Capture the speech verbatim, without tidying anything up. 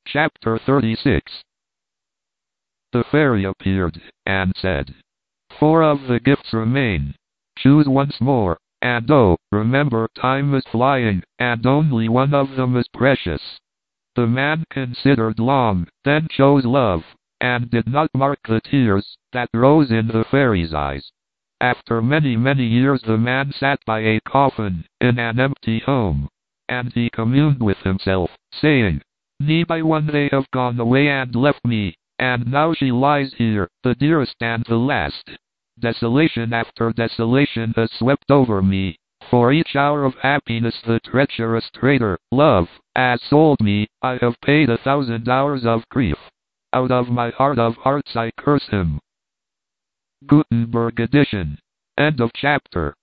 Chapter thirty-six. The fairy appeared, and said, "Four of the gifts remain. Choose once more, and oh, remember time is flying, and only one of them is precious." The man considered long, then chose love, and did not mark the tears that rose in the fairy's eyes. After many many years the man sat by a coffin, in an empty home, and he communed with himself, saying, "Ni by one they have gone away and left me, and now she lies here, the dearest and the last. Desolation after desolation has swept over me. For each hour of happiness the treacherous traitor, love, has sold me. I have paid a thousand hours of grief. Out of my heart of hearts I curse him." Gutenberg edition. End of chapter.